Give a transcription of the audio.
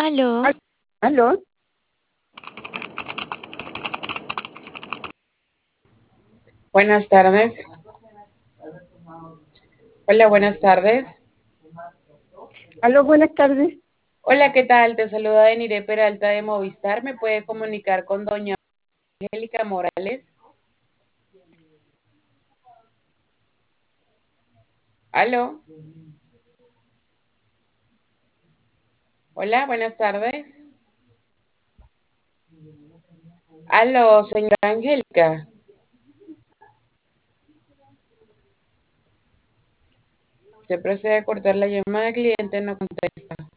Aló, Al- ¿Aló? Buenas tardes. Hola, buenas tardes. ¿Aló? Buenas tardes. Hola, ¿qué tal? Te saluda Denire Peralta de Movistar. ¿Me puede comunicar con doña Angélica Morales? Aló. Hola, buenas tardes. Aló, señora Angélica. Se procede a cortar la llamada, el cliente no contesta.